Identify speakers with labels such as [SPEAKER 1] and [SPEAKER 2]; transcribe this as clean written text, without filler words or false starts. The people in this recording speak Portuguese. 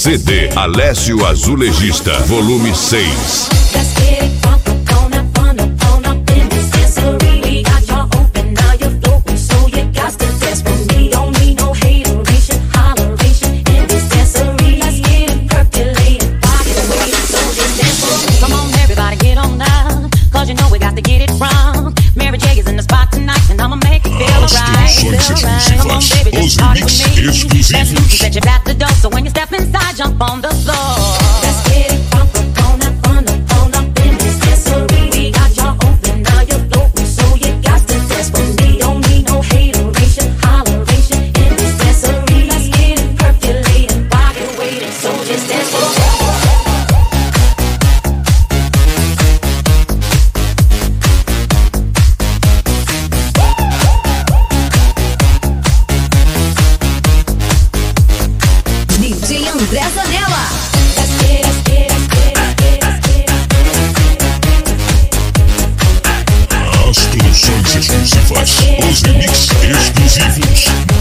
[SPEAKER 1] CD Alessio Azulejista, volume 6.
[SPEAKER 2] Os remix exclusivos. Set you back the door, so when you step inside, jump on the floor. Let's get it on up in this dancery. We got y'all open, now you're floating, so you got to dance for me. Don't need no hateration, holleration in this dancery. Let's get it percolating, body waiting, so just dance for me.
[SPEAKER 3] André Zanella.
[SPEAKER 2] As produções exclusivas, os remix exclusivos.